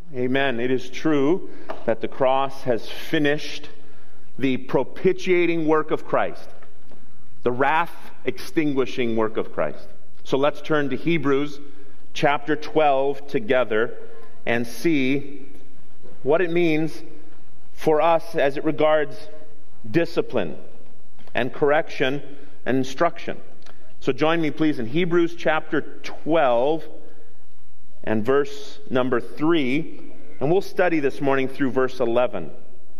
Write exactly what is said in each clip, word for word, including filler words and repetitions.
Amen. It is true that the cross has finished the propitiating work of Christ, the wrath extinguishing work of Christ. So let's turn to Hebrews chapter twelve together and see what it means for us as it regards discipline and correction and instruction. So join me please in Hebrews chapter twelve and verse number three, and we'll study this morning through verse eleven.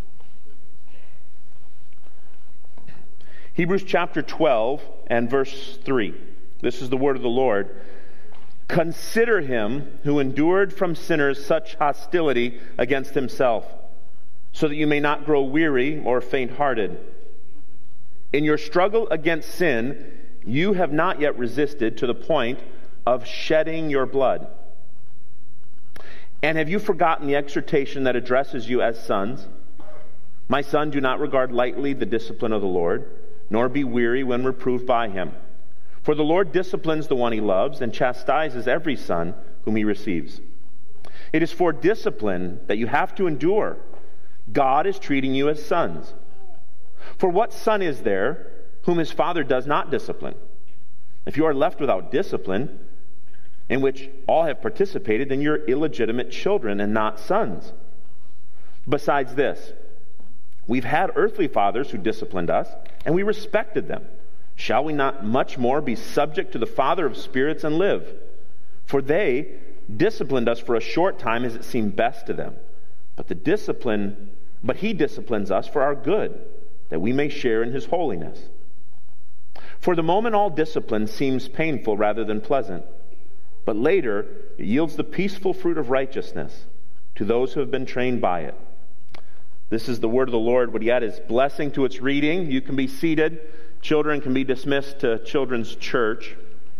Hebrews chapter twelve and verse three. This is the word of the Lord. Consider him who endured from sinners such hostility against himself, so that you may not grow weary or faint-hearted. In your struggle against sin, you have not yet resisted to the point of shedding your blood. And have you forgotten the exhortation that addresses you as sons? My son, do not regard lightly the discipline of the Lord, nor be weary when reproved by him. For the Lord disciplines the one he loves and chastises every son whom he receives. It is for discipline that you have to endure. God is treating you as sons. For what son is there whom his father does not discipline? If you are left without discipline, in which all have participated, then you're illegitimate children and not sons. Besides this, we've had earthly fathers who disciplined us, and we respected them. Shall we not much more be subject to the Father of spirits and live? For they disciplined us for a short time as it seemed best to them. But the discipline, but he disciplines us for our good, that we may share in his holiness. For the moment all discipline seems painful rather than pleasant, but later it yields the peaceful fruit of righteousness to those who have been trained by it. This is the word of the Lord. Would he add his blessing to its reading? You can be seated. Children can be dismissed to children's church.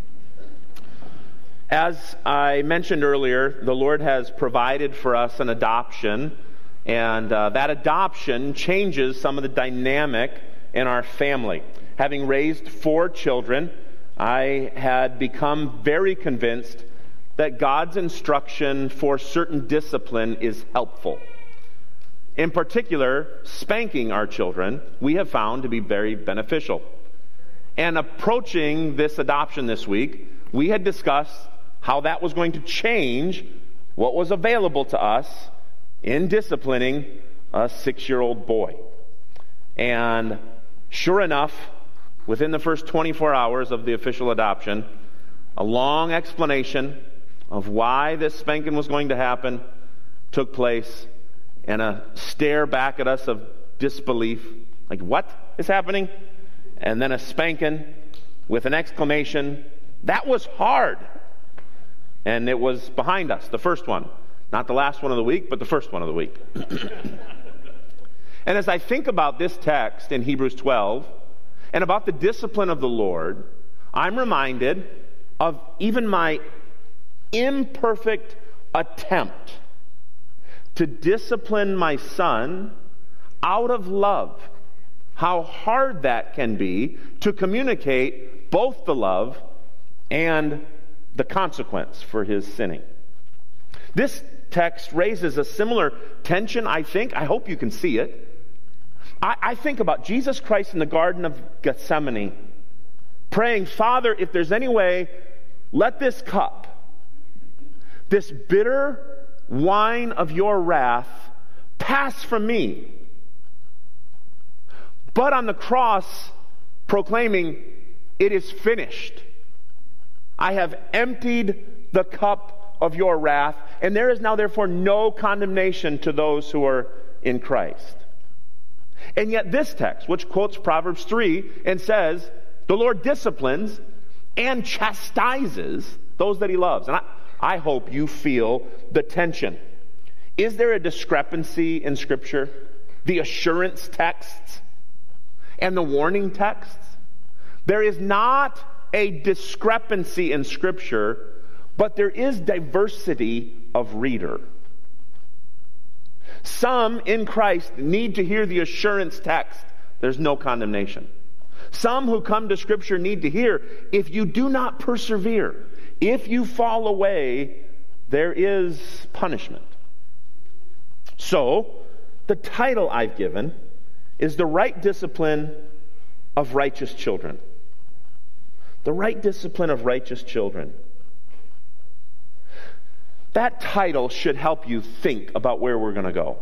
As I mentioned earlier, the Lord has provided for us an adoption, and uh, that adoption changes some of the dynamic in our family. Having raised four children, I had become very convinced that God's instruction for certain discipline is helpful. In particular, spanking our children, we have found to be very beneficial. And approaching this adoption this week, we had discussed how that was going to change what was available to us in disciplining a six-year-old boy. And sure enough, within the first twenty-four hours of the official adoption, a long explanation of why this spanking was going to happen took place, and a stare back at us of disbelief, like, what is happening? And then a spanking with an exclamation, that was hard. And it was behind us, the first one. Not the last one of the week, but the first one of the week. And as I think about this text in Hebrews twelve, and about the discipline of the Lord, I'm reminded of even my imperfect attempt to discipline my son out of love. How hard that can be to communicate both the love and the consequence for his sinning. This text raises a similar tension, I think. I hope you can see it. I, I think about Jesus Christ in the Garden of Gethsemane, praying, Father, if there's any way, let this cup, this bitter wine of your wrath, pass from me. But on the cross, proclaiming, it is finished. I have emptied the cup of your wrath, and there is now therefore no condemnation to those who are in Christ. And yet this text, which quotes Proverbs three and says, the Lord disciplines and chastises those that he loves. And I, I hope you feel the tension. Is there a discrepancy in Scripture? The assurance texts and the warning texts? There is not a discrepancy in Scripture, but there is diversity of reader. Some in Christ need to hear the assurance text, there's no condemnation. Some who come to Scripture need to hear, if you do not persevere, if you fall away, there is punishment. So, the title I've given is The Right Discipline of Righteous Children. The Right Discipline of Righteous Children. That title should help you think about where we're going to go.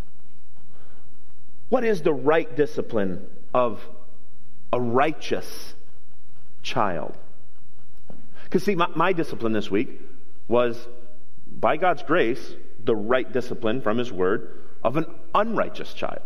What is the right discipline of a righteous child? Because see, my, my discipline this week was, by God's grace, the right discipline from His Word of an unrighteous child.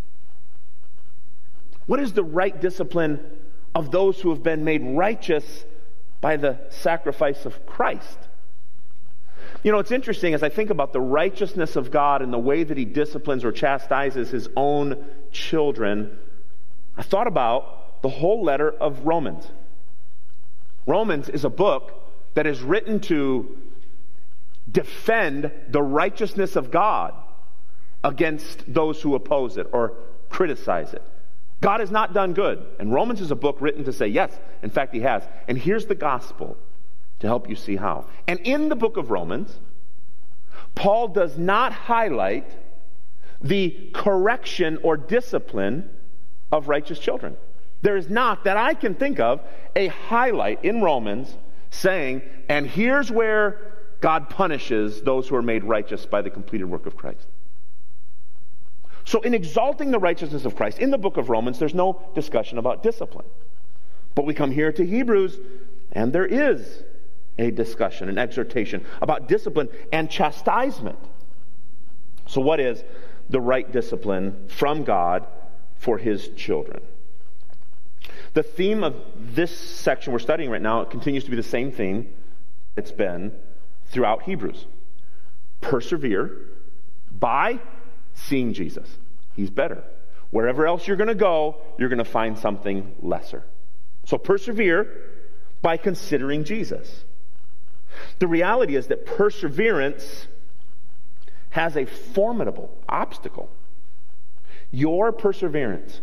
What is the right discipline of those who have been made righteous by the sacrifice of Christ? You know, it's interesting as I think about the righteousness of God and the way that He disciplines or chastises His own children, I thought about the whole letter of Romans. Romans is a book that is written to defend the righteousness of God against those who oppose it or criticize it. God has not done good. And Romans is a book written to say, yes, in fact He has. And here's the gospel to help you see how. And in the book of Romans, Paul does not highlight the correction or discipline of righteous children. There is not, that I can think of, a highlight in Romans saying, and here's where God punishes those who are made righteous by the completed work of Christ. So in exalting the righteousness of Christ, in the book of Romans, there's no discussion about discipline. But we come here to Hebrews, and there is a discussion, an exhortation about discipline and chastisement. So what is the right discipline from God for His children? The theme of this section we're studying right now, it continues to be the same theme it's been throughout Hebrews. Persevere by seeing Jesus. He's better. Wherever else you're going to go, you're going to find something lesser. So persevere by considering Jesus. The reality is that perseverance has a formidable obstacle. Your perseverance,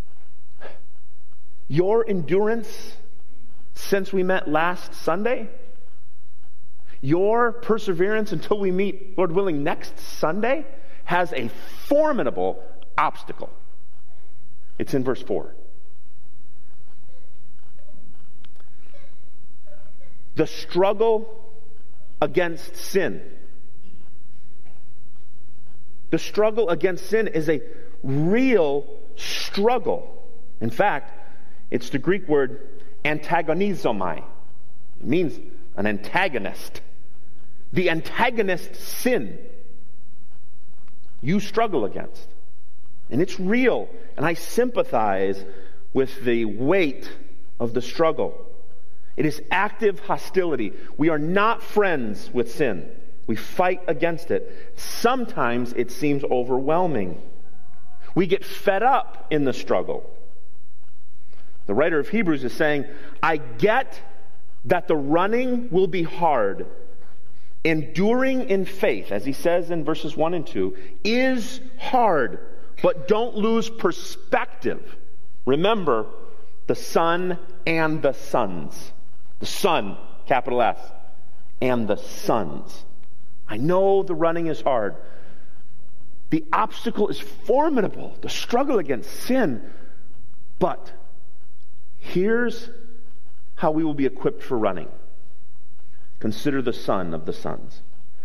your endurance since we met last Sunday, your perseverance until we meet, Lord willing, next Sunday, has a formidable obstacle. It's in verse four. The struggle against sin. The struggle against sin is a real struggle. In fact, it's the Greek word antagonizomai. It means an antagonist. The antagonist sin you struggle against. And it's real. And I sympathize with the weight of the struggle. It is active hostility. We are not friends with sin. We fight against it. Sometimes it seems overwhelming. We get fed up in the struggle. The writer of Hebrews is saying, I get that the running will be hard. Enduring in faith, as he says in verses one and two, is hard, but don't lose perspective. Remember the Son and the sons. The Son, capital S, and the sons. I know the running is hard. The obstacle is formidable, the struggle against sin. But here's how we will be equipped for running. Consider the Son of the sons.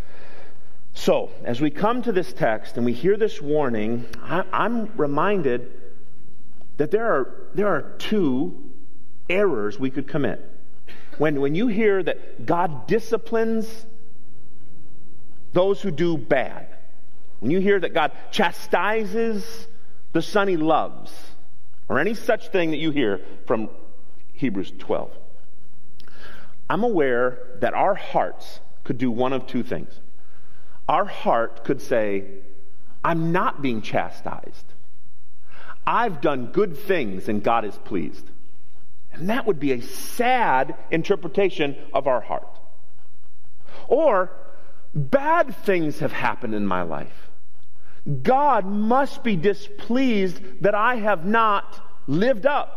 So, as we come to this text and we hear this warning, I, I'm reminded that there are, there are two errors we could commit. When, when you hear that God disciplines those who do bad, when you hear that God chastises the son He loves, or any such thing that you hear from Hebrews twelve, I'm aware that our hearts could do one of two things. Our heart could say, I'm not being chastised. I've done good things and God is pleased. And that would be a sad interpretation of our heart. Or, bad things have happened in my life. God must be displeased that I have not lived up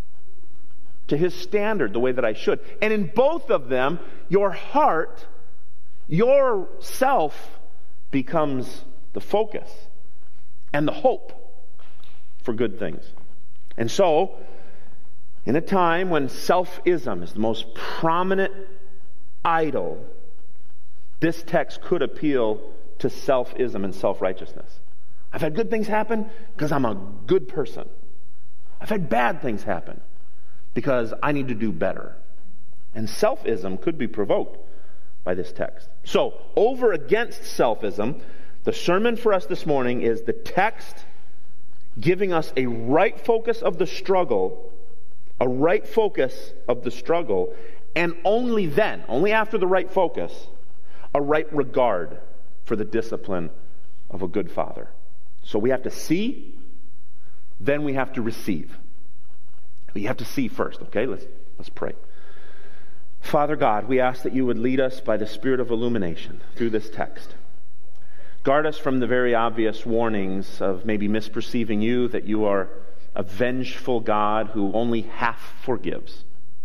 to His standard the way that I should. And in both of them, your heart, your self becomes the focus, and the hope for good things. And so, in a time when self-ism is the most prominent idol, this text could appeal to self-ism and self-righteousness. I've had good things happen because I'm a good person. I've had bad things happen because I need to do better. And self-ism could be provoked by this text. So, over against self-ism, the sermon for us this morning is the text giving us a right focus of the struggle, a right focus of the struggle, and only then, only after the right focus, a right regard for the discipline of a good father. So we have to see, then we have to receive. We have to see first, okay? Let's, let's pray. Father God, we ask that you would lead us by the Spirit of illumination through this text. Guard us from the very obvious warnings of maybe misperceiving you, that you are a vengeful God who only half forgives.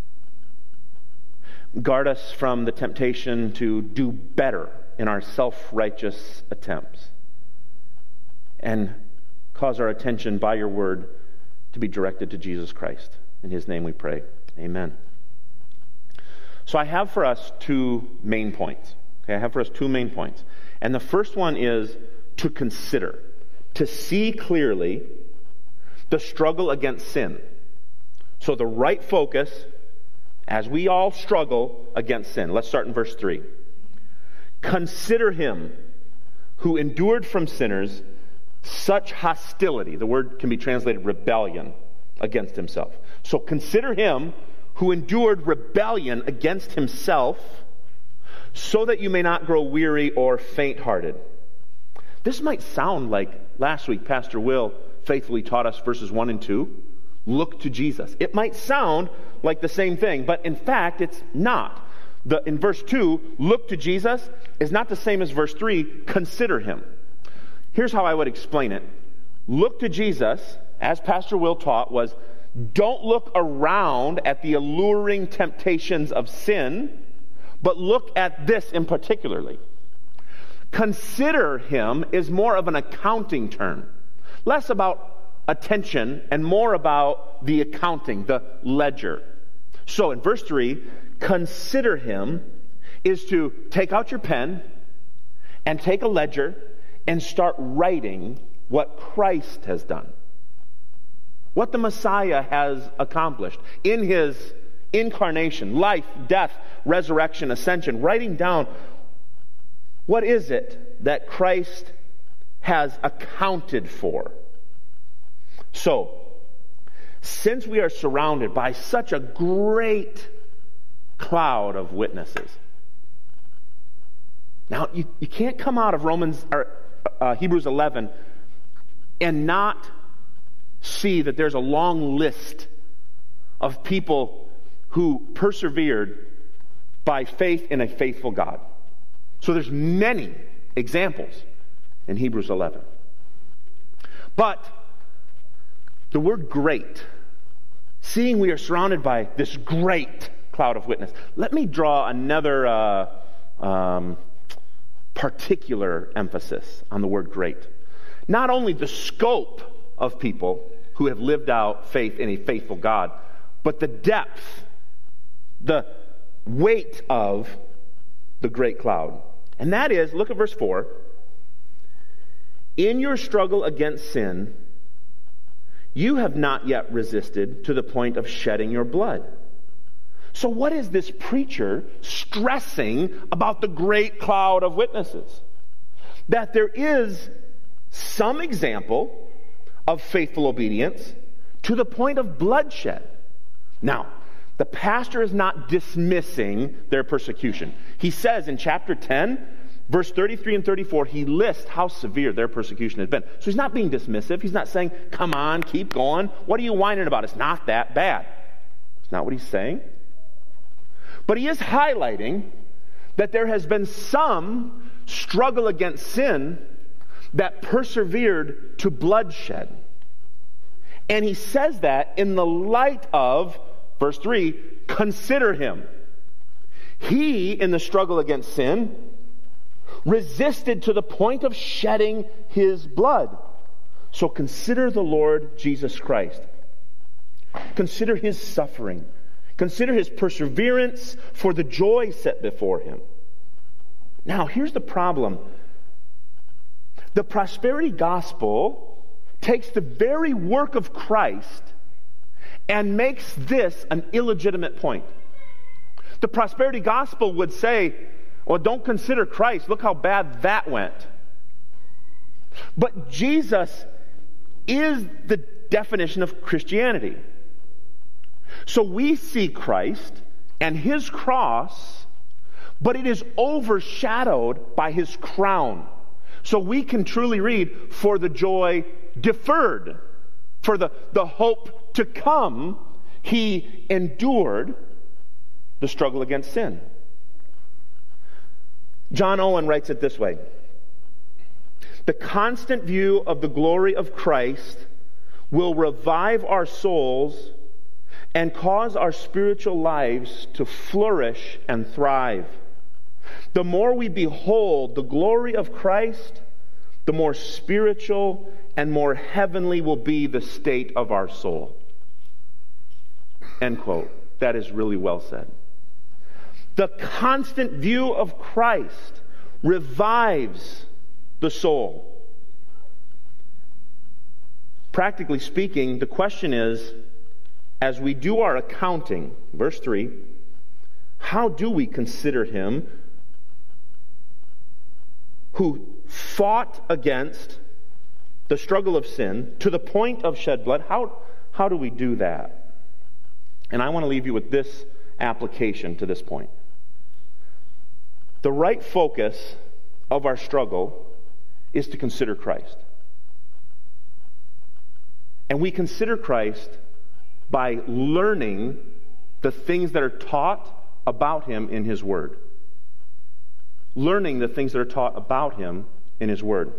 Guard us from the temptation to do better in our self-righteous attempts. And cause our attention by your word to be directed to Jesus Christ. In his name we pray. Amen. So I have for us two main points. Okay, I have for us two main points. And the first one is to consider, to see clearly the struggle against sin. So the right focus as we all struggle against sin. Let's start in verse three. Consider him who endured from sinners such hostility. The word can be translated rebellion against himself. So consider him who endured rebellion against himself, so that you may not grow weary or faint-hearted. This might sound like last week Pastor Will faithfully taught us verses one and two. Look to Jesus. It might sound like the same thing, but in fact it's not. The, in verse two, look to Jesus is not the same as verse three, consider him. Here's how I would explain it. Look to Jesus, as Pastor Will taught, was don't look around at the alluring temptations of sin, but look at this in particularly. Consider him is more of an accounting term. Less about attention and more about the accounting, the ledger. So in verse three, consider him is to take out your pen and take a ledger and start writing what Christ has done. What the Messiah has accomplished in his incarnation, life, death, resurrection, ascension. Writing down what is it that Christ has accounted for. So, since we are surrounded by such a great cloud of witnesses, now you, you can't come out of Romans or uh, Hebrews eleven and not see that there's a long list of people who persevered by faith in a faithful God. So there's many examples in Hebrews eleven. But the word great, seeing we are surrounded by this great cloud of witness, let me draw another uh, um, particular emphasis on the word great. Not only the scope of people who have lived out faith in a faithful God, but the depth, the weight of the great cloud. And that is, look at verse four. In your struggle against sin, you have not yet resisted to the point of shedding your blood. So what is this preacher stressing about the great cloud of witnesses? That there is some example of faithful obedience to the point of bloodshed. Now, the pastor is not dismissing their persecution. He says in chapter ten, verse thirty-three and thirty-four, he lists how severe their persecution has been. So he's not being dismissive. He's not saying, come on, keep going. What are you whining about? It's not that bad. It's not what he's saying. But he is highlighting that there has been some struggle against sin that persevered to bloodshed. And he says that in the light of, verse three, consider him. He, in the struggle against sin, resisted to the point of shedding his blood. So consider the Lord Jesus Christ. Consider his suffering. Consider his perseverance for the joy set before him. Now, here's the problem. The prosperity gospel takes the very work of Christ and makes this an illegitimate point. The prosperity gospel would say, well, don't consider Christ. Look how bad that went. But Jesus is the definition of Christianity. So we see Christ and his cross, but it is overshadowed by his crown. So we can truly read, for the joy deferred, for the, the hope to come, he endured the struggle against sin. John Owen writes it this way: the constant view of the glory of Christ will revive our souls and cause our spiritual lives to flourish and thrive. The more we behold the glory of Christ, the more spiritual and more heavenly will be the state of our soul. End quote. That is really well said. The constant view of Christ revives the soul. Practically speaking, the question is, as we do our accounting, verse three, how do we consider him who fought against the struggle of sin to the point of shed blood? How, how do we do that? And I want to leave you with this application to this point. The right focus of our struggle is to consider Christ. And we consider Christ by learning the things that are taught about him in his word. Learning the things that are taught about him in his word.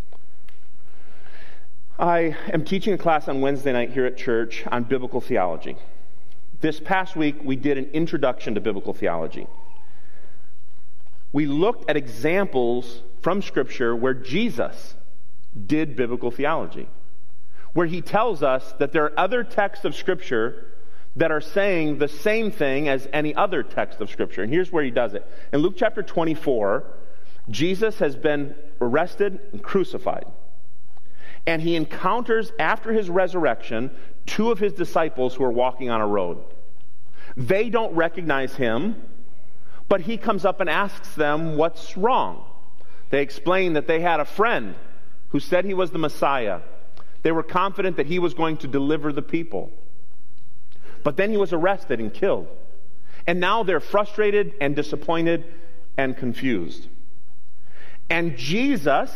I am teaching a class on Wednesday night here at church on biblical theology. This past week, we did an introduction to biblical theology. We looked at examples from Scripture where Jesus did biblical theology, where he tells us that there are other texts of Scripture that are saying the same thing as any other text of Scripture. And here's where he does it. In Luke chapter twenty-four, Jesus has been arrested and crucified. And he encounters, after his resurrection, two of his disciples who are walking on a road. They don't recognize him, but he comes up and asks them what's wrong. They explain that they had a friend who said he was the Messiah. They were confident that he was going to deliver the people. But then he was arrested and killed. And now they're frustrated and disappointed and confused. And Jesus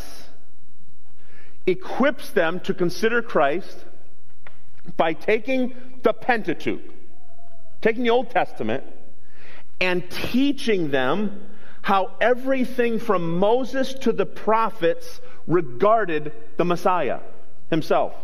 equips them to consider Christ by taking the Pentateuch, taking the Old Testament, and teaching them how everything from Moses to the prophets regarded the Messiah himself.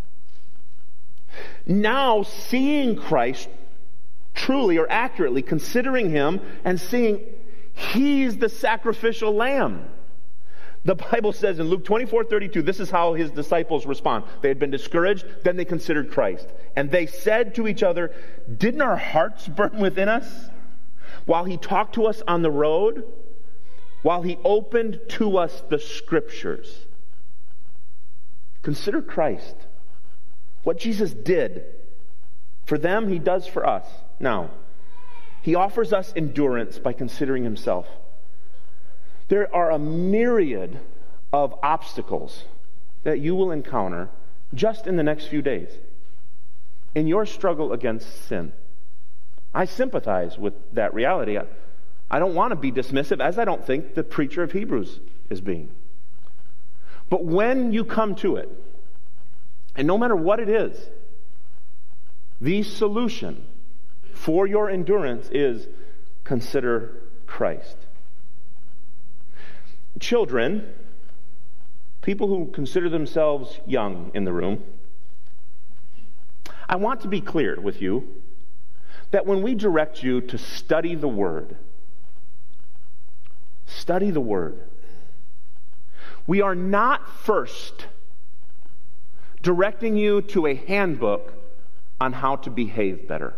Now, seeing Christ truly or accurately, considering him and seeing he's the sacrificial lamb. The Bible says in Luke twenty-four thirty-two, this is how his disciples respond. They had been discouraged, then they considered Christ. And they said to each other, didn't our hearts burn within us while he talked to us on the road, while he opened to us the Scriptures? Consider Christ. What Jesus did for them, he does for us. Now, he offers us endurance by considering himself. There are a myriad of obstacles that you will encounter just in the next few days in your struggle against sin. I sympathize with that reality. I, I don't want to be dismissive, as I don't think the preacher of Hebrews is being. But when you come to it, and no matter what it is, the solution for your endurance is consider Christ. Children, people who consider themselves young in the room, I want to be clear with you that when we direct you to study the Word, study the Word, We are not first directing you to a handbook on how to behave better.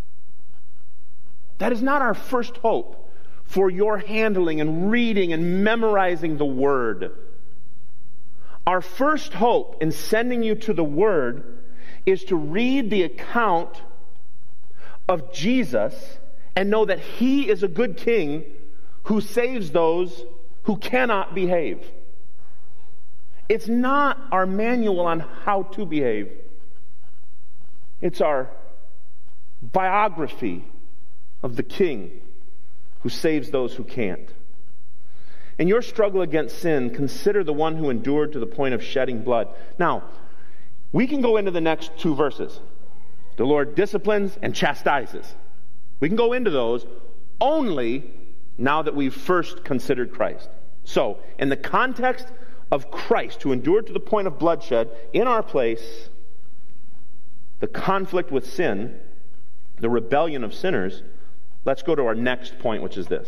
That is not our first hope for your handling and reading and memorizing the Word. Our first hope in sending you to the Word is to read the account of Jesus and know that He is a good King who saves those who cannot behave. It's not our manual on how to behave. It's our biography of the King who saves those who can't. In your struggle against sin, consider the one who endured to the point of shedding blood. Now, we can go into the next two verses. The Lord disciplines and chastises. We can go into those only now that we've first considered Christ. So, in the context of Christ who endured to the point of bloodshed in our place, the conflict with sin, the rebellion of sinners, let's go to our next point, which is this.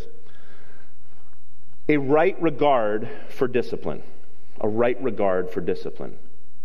A right regard for discipline. A right regard for discipline.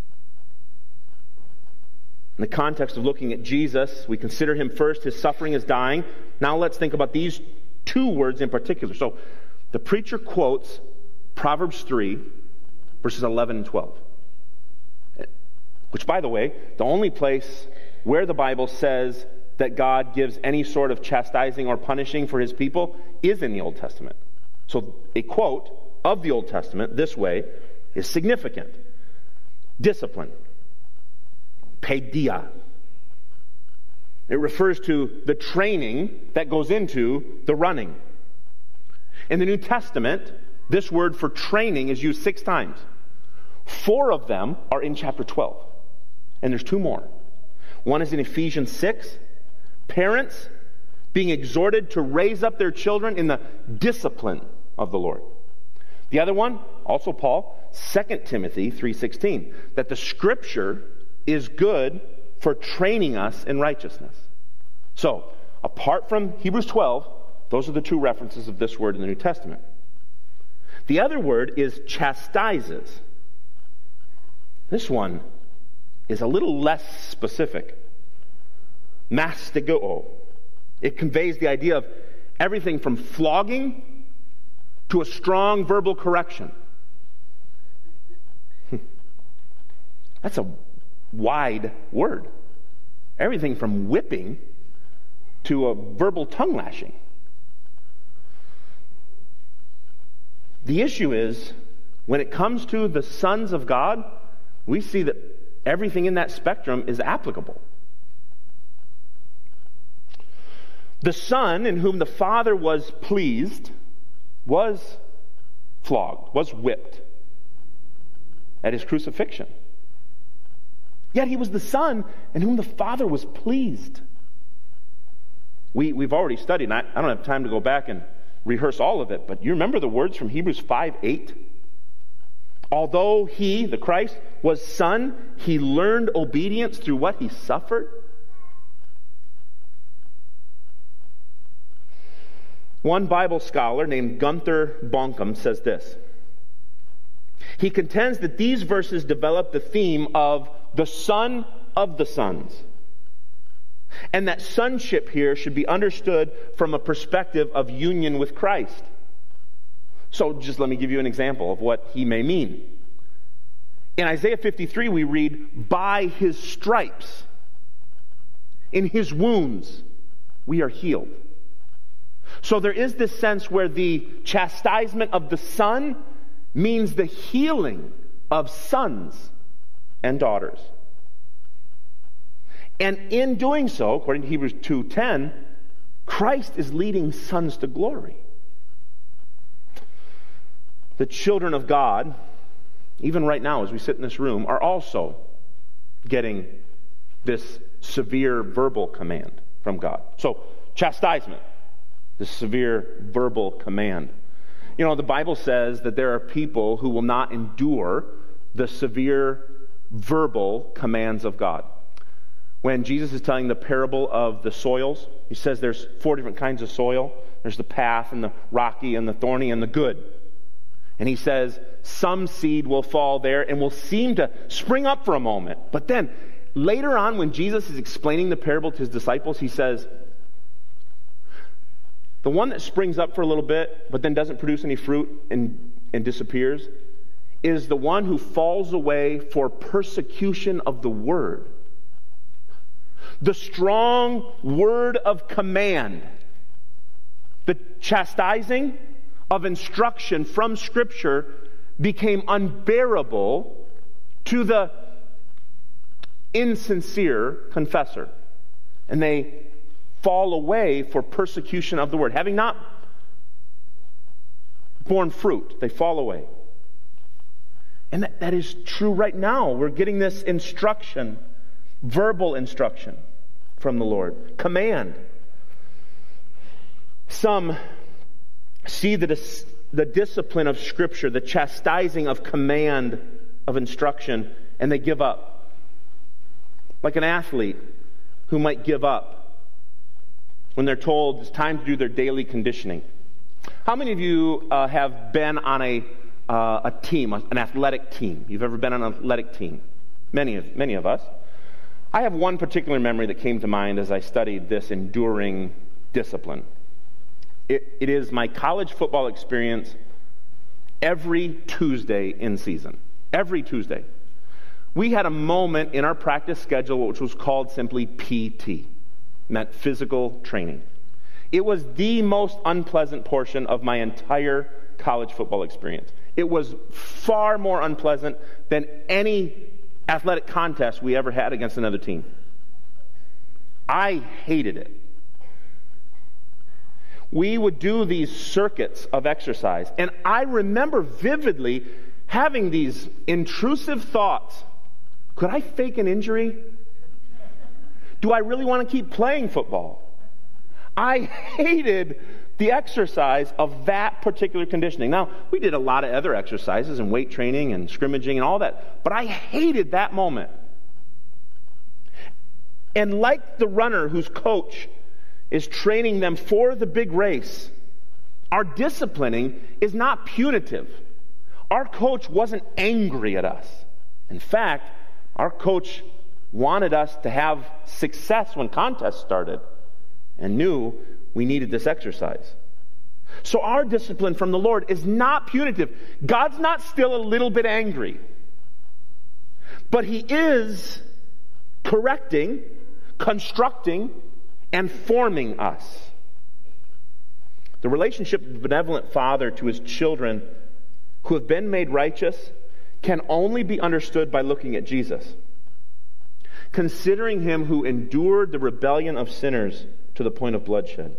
In the context of looking at Jesus, we consider Him first, His suffering, His dying. Now let's think about these two words in particular. So, the preacher quotes Proverbs three, verses eleven and twelve. Which, by the way, the only place where the Bible says that God gives any sort of chastising or punishing for His people is in the Old Testament. So a quote of the Old Testament this way is significant. Discipline. Paideia. It refers to the training that goes into the running. In the New Testament, this word for training is used six times. Four of them are in chapter twelve. And there's two more. One is in Ephesians six. Parents being exhorted to raise up their children in the discipline of the Lord. The other one, also Paul, Second Timothy three sixteen, that the Scripture is good for training us in righteousness. So, apart from Hebrews twelve, those are the two references of this word in the New Testament. The other word is chastises. This one is a little less specific. Mastigoo. It conveys the idea of everything from flogging to a strong verbal correction. That's a wide word. Everything from whipping to a verbal tongue lashing. The issue is, when it comes to the sons of God, we see that everything in that spectrum is applicable. The Son in whom the Father was pleased was flogged, was whipped at His crucifixion. Yet He was the Son in whom the Father was pleased. We, we've already studied, and I, I don't have time to go back and rehearse all of it, but you remember the words from Hebrews five eight? Although He, the Christ, was Son, He learned obedience through what He suffered. One Bible scholar named Gunther Bonkum says this. He contends that these verses develop the theme of the Son of the sons, and that sonship here should be understood from a perspective of union with Christ. So just let me give you an example of what he may mean. In Isaiah fifty-three, we read, by His stripes, in His wounds, we are healed. So there is this sense where the chastisement of the Son means the healing of sons and daughters. And in doing so, according to Hebrews two ten, Christ is leading sons to glory. The children of God, even right now as we sit in this room, are also getting this severe verbal command from God. So, chastisement, this severe verbal command. You know, the Bible says that there are people who will not endure the severe verbal commands of God. When Jesus is telling the parable of the soils, He says there's four different kinds of soil. There's the path and the rocky and the thorny and the good. And he says, some seed will fall there and will seem to spring up for a moment. But then, later on, when Jesus is explaining the parable to his disciples, he says, the one that springs up for a little bit, but then doesn't produce any fruit and, and disappears, is the one who falls away for persecution of the word. The strong word of command, the chastising of instruction from Scripture became unbearable to the insincere confessor. And they fall away for persecution of the word. Having not borne fruit, they fall away. And that, that is true right now. We're getting this instruction, verbal instruction from the Lord. Command. Some see the, dis- the discipline of Scripture, the chastising of command of instruction, and they give up. Like an athlete who might give up when they're told it's time to do their daily conditioning. How many of you uh, have been on a uh, a team, an athletic team? You've ever been on an athletic team? Many of many of us. I have one particular memory that came to mind as I studied this enduring discipline. It, it is my college football experience every Tuesday in season. Every Tuesday. We had a moment in our practice schedule which was called simply P T. Meant physical training. It was the most unpleasant portion of my entire college football experience. It was far more unpleasant than any athletic contest we ever had against another team. I hated it. We would do these circuits of exercise, and I remember vividly having these intrusive thoughts. Could I fake an injury? Do I really want to keep playing football? I hated the exercise of that particular conditioning. Now, we did a lot of other exercises and weight training and scrimmaging and all that, but I hated that moment. And like the runner whose coach is training them for the big race, our disciplining is not punitive. Our coach wasn't angry at us. In fact, our coach wanted us to have success when contests started and knew we needed this exercise. So our discipline from the Lord is not punitive. God's not still a little bit angry. But He is correcting, constructing, and forming us. The relationship of the benevolent Father to His children who have been made righteous can only be understood by looking at Jesus. Considering Him who endured the rebellion of sinners to the point of bloodshed.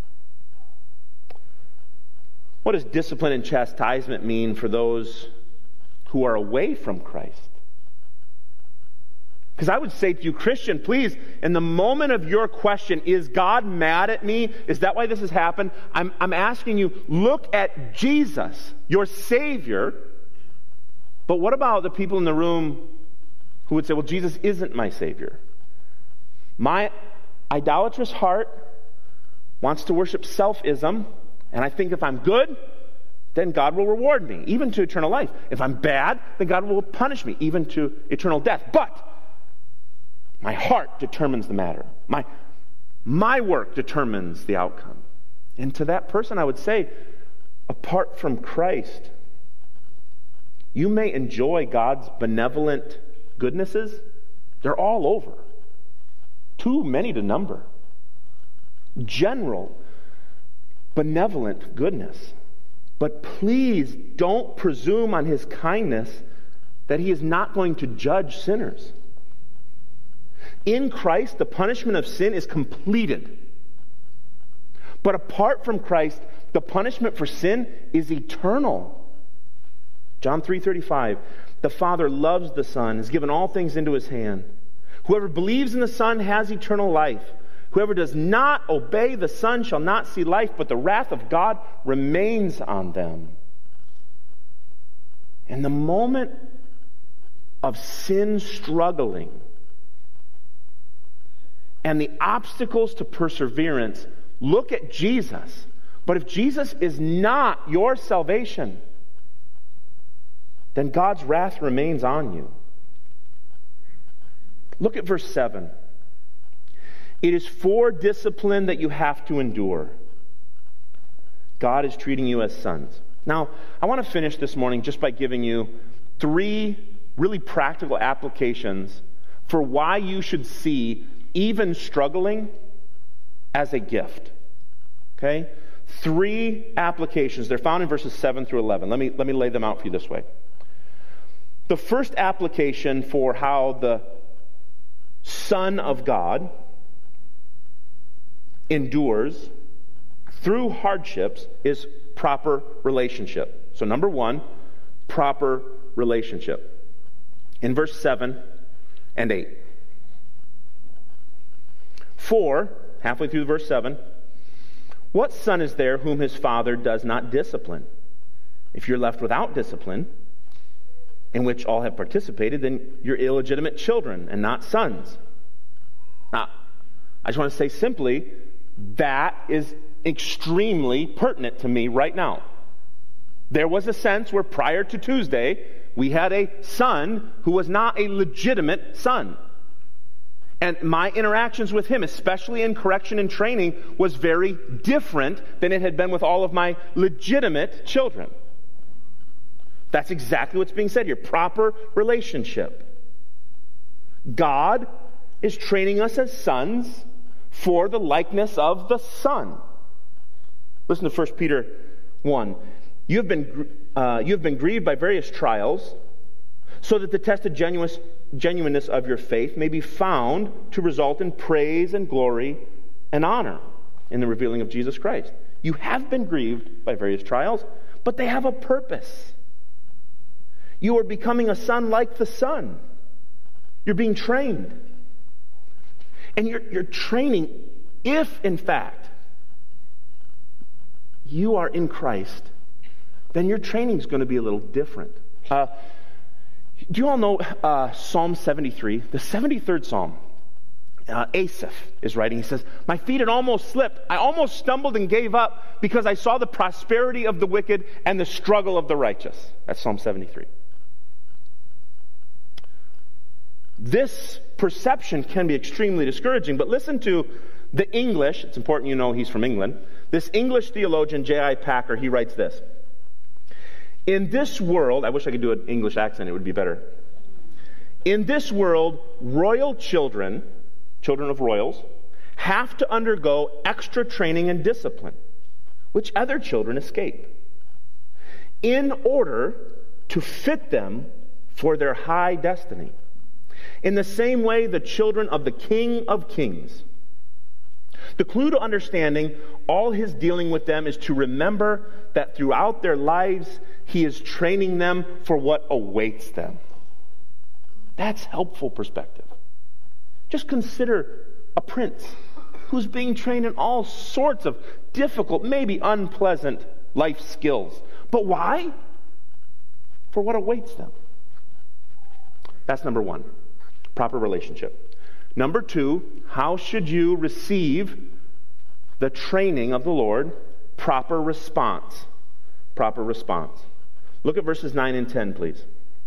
What does discipline and chastisement mean for those who are away from Christ? Because I would say to you, Christian, please, in the moment of your question, is God mad at me? Is that why this has happened? I'm, I'm asking you, look at Jesus, your Savior. But what about the people in the room who would say, well, Jesus isn't my Savior? My idolatrous heart wants to worship self-ism, and I think if I'm good, then God will reward me, even to eternal life. If I'm bad, then God will punish me, even to eternal death. But my heart determines the matter. My, my work determines the outcome. And to that person, I would say, apart from Christ, you may enjoy God's benevolent goodnesses. They're all over. Too many to number. General, benevolent goodness. But please don't presume on His kindness that He is not going to judge sinners. In Christ, the punishment of sin is completed. But apart from Christ, the punishment for sin is eternal. John three thirty-five, the Father loves the Son, has given all things into His hand. Whoever believes in the Son has eternal life. Whoever does not obey the Son shall not see life, but the wrath of God remains on them. In the moment of sin struggling and the obstacles to perseverance, look at Jesus. But if Jesus is not your salvation, then God's wrath remains on you. Look at verse seven. It is for discipline that you have to endure. God is treating you as sons. Now, I want to finish this morning just by giving you three really practical applications for why you should see even struggling as a gift. Okay? Three applications. They're found in verses seven through eleven. Let me, let me lay them out for you this way. The first application for how the Son of God endures through hardships is proper relationship. So number one, proper relationship. In verse seven and eight. For, halfway through verse seven, what son is there whom his father does not discipline? If you're left without discipline, in which all have participated, then you're illegitimate children and not sons. Now, I just want to say simply, that is extremely pertinent to me right now. There was a sense where prior to Tuesday, we had a son who was not a legitimate son. And my interactions with him, especially in correction and training, was very different than it had been with all of my legitimate children. That's exactly what's being said here. Proper relationship. God is training us as sons for the likeness of the Son. Listen to First Peter one. You have been, uh, you have been grieved by various trials, so that the tested genuine, genuineness of your faith may be found to result in praise and glory and honor in the revealing of Jesus Christ. You have been grieved by various trials, but they have a purpose. You are becoming a son like the Son. You're being trained. And you're, you're training if, in fact, you are in Christ, then your training is going to be a little different. Uh, do you all know uh, Psalm seventy-three? The seventy-third Psalm. Uh, Asaph is writing. He says, my feet had almost slipped. I almost stumbled and gave up because I saw the prosperity of the wicked and the struggle of the righteous. That's Psalm seventy-three. This perception can be extremely discouraging, but listen to the English. It's important you know he's from England. This English theologian, J I Packer, he writes this. In this world, I wish I could do an English accent, it would be better. In this world, royal children, children of royals, have to undergo extra training and discipline, which other children escape, in order to fit them for their high destiny. In the same way, the children of the King of Kings. The clue to understanding all his dealing with them is to remember that throughout their lives, he is training them for what awaits them. That's helpful perspective. Just consider a prince who's being trained in all sorts of difficult, maybe unpleasant life skills. But why? For what awaits them. That's number one. Proper relationship. Number two, how should you receive the training of the Lord? Proper response. Proper response. Look at verses nine and ten, please.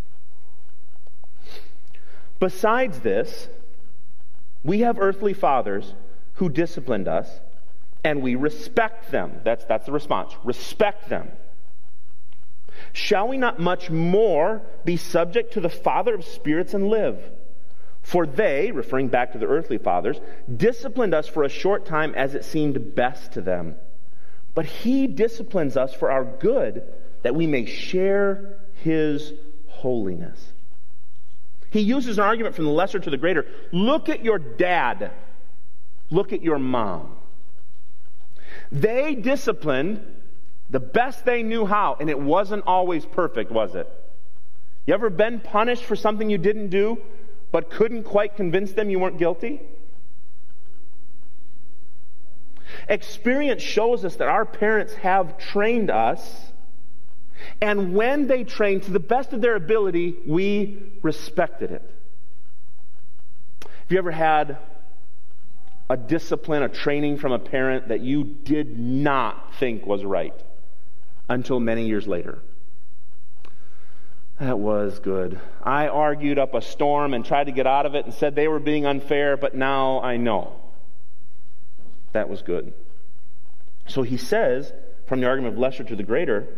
Besides this, we have earthly fathers who disciplined us, and we respect them. That's, that's the response. Respect them. Shall we not much more be subject to the Father of spirits and live? For they, referring back to the earthly fathers, disciplined us for a short time as it seemed best to them. But he disciplines us for our good, that we may share his holiness. He uses an argument from the lesser to the greater. Look at your dad. Look at your mom. They disciplined the best they knew how, and it wasn't always perfect, was it? You ever been punished for something you didn't do, but couldn't quite convince them you weren't guilty? Experience shows us that our parents have trained us, and when they trained to the best of their ability, we respected it. Have you ever had a discipline, a training from a parent that you did not think was right until many years later? That was good. I argued up a storm and tried to get out of it and said they were being unfair, but now I know. That was good. So he says, from the argument of lesser to the greater,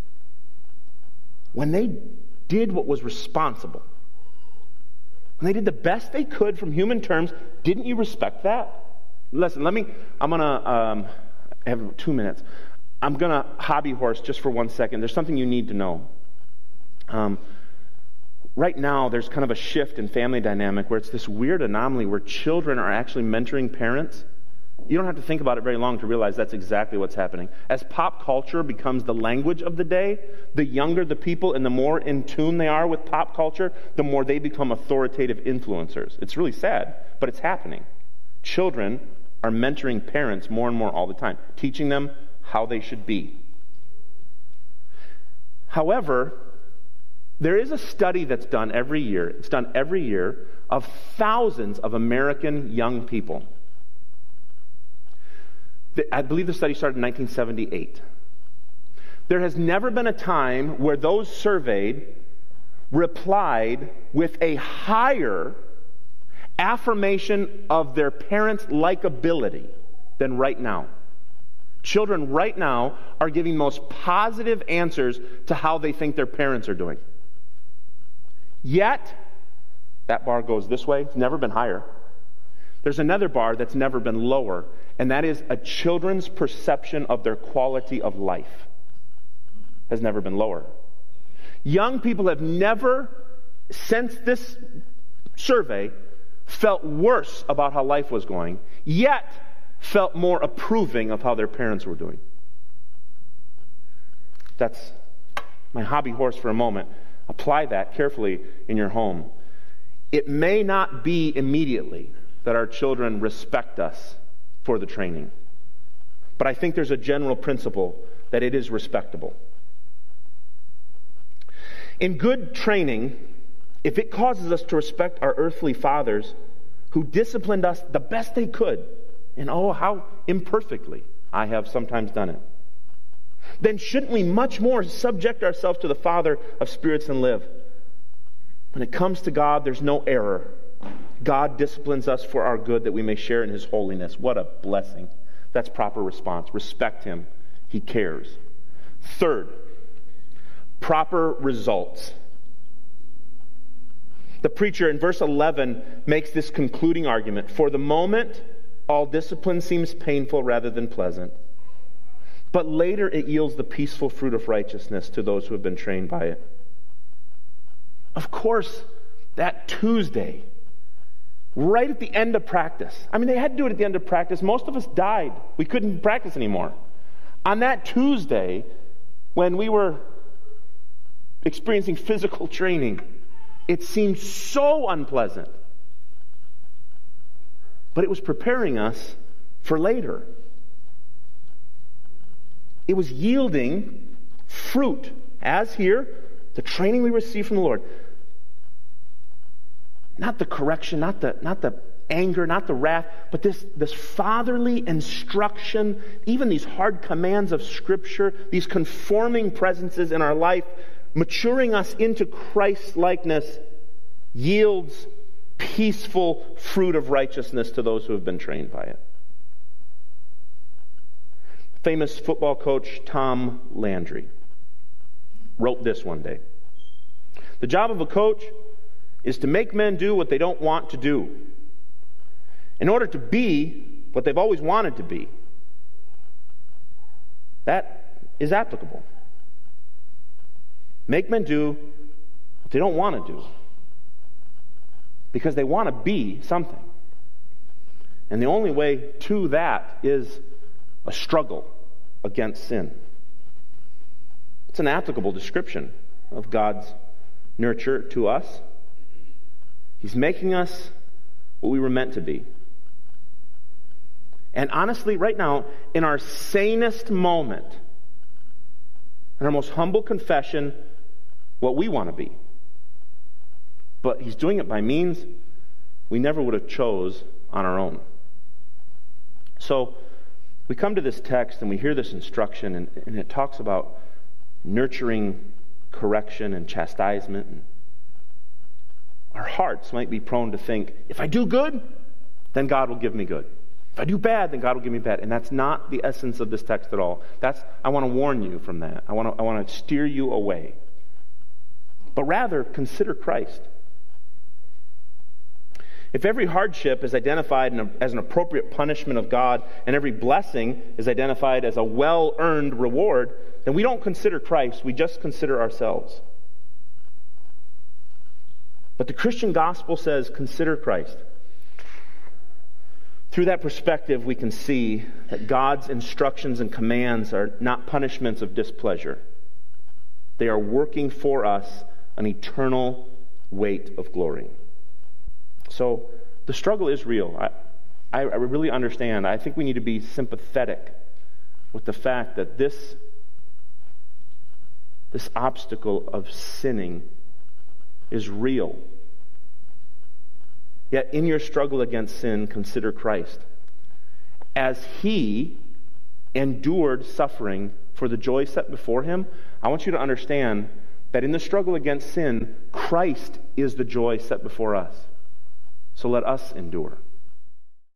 when they did what was responsible, when they did the best they could from human terms, didn't you respect that? Listen, let me, I'm going to, um, I have two minutes. I'm going to hobby horse just for one second. There's something you need to know. Um, right now, there's kind of a shift in family dynamic where it's this weird anomaly where children are actually mentoring parents. You don't have to think about it very long to realize that's exactly what's happening. As pop culture becomes the language of the day, the younger the people and the more in tune they are with pop culture, the more they become authoritative influencers. It's really sad, but it's happening. Children are mentoring parents more and more all the time, teaching them how they should be. However, there is a study that's done every year, it's done every year, of thousands of American young people. I believe the study started in nineteen seventy-eight. There has never been a time where those surveyed replied with a higher affirmation of their parents' likability than right now. Children right now are giving most positive answers to how they think their parents are doing. Yet, that bar goes this way. It's never been higher. There's another bar that's never been lower, and that is a children's perception of their quality of life has never been lower. Young people have never, since this survey, felt worse about how life was going, yet felt more approving of how their parents were doing. That's my hobby horse for a moment. Apply that carefully in your home. It may not be immediately that our children respect us for the training, but I think there's a general principle that it is respectable. In good training, if it causes us to respect our earthly fathers who disciplined us the best they could, and oh, how imperfectly I have sometimes done it, then shouldn't we much more subject ourselves to the Father of spirits and live? When it comes to God, there's no error. God disciplines us for our good that we may share in His holiness. What a blessing. That's proper response. Respect Him. He cares. Third, proper results. The preacher in verse eleven makes this concluding argument. For the moment, all discipline seems painful rather than pleasant. But later it yields the peaceful fruit of righteousness to those who have been trained by it. Of course, that Tuesday, right at the end of practice, I mean, they had to do it at the end of practice. Most of us died. We couldn't practice anymore. On that Tuesday, when we were experiencing physical training, it seemed so unpleasant. But it was preparing us for later. It was yielding fruit, as here, the training we received from the Lord. Not the correction, not the, not the anger, not the wrath, but this, this fatherly instruction, even these hard commands of Scripture, these conforming presences in our life, maturing us into Christ-likeness, yields peaceful fruit of righteousness to those who have been trained by it. Famous football coach Tom Landry wrote this one day. The job of a coach is to make men do what they don't want to do in order to be what they've always wanted to be. That is applicable. Make men do what they don't want to do because they want to be something. And the only way to that is a struggle against sin. It's an applicable description of God's nurture to us. He's making us what we were meant to be. And honestly, right now, in our sanest moment, in our most humble confession, what we want to be. But He's doing it by means we never would have chose on our own. So, we come to this text and we hear this instruction, and, and it talks about nurturing correction and chastisement. And our hearts might be prone to think, if I do good, then God will give me good. If I do bad, then God will give me bad. And that's not the essence of this text at all. That's I want to warn you from that. I want to, I want to steer you away. But rather, consider Christ. If every hardship is identified in a, as an appropriate punishment of God, and every blessing is identified as a well-earned reward, then we don't consider Christ, we just consider ourselves. But the Christian gospel says, consider Christ. Through that perspective, we can see that God's instructions and commands are not punishments of displeasure. They are working for us an eternal weight of glory. So the struggle is real. I, I, I really understand. I think we need to be sympathetic with the fact that this, this obstacle of sinning is real. Yet in your struggle against sin, consider Christ. As He endured suffering for the joy set before Him, I want you to understand that in the struggle against sin, Christ is the joy set before us. So let us endure.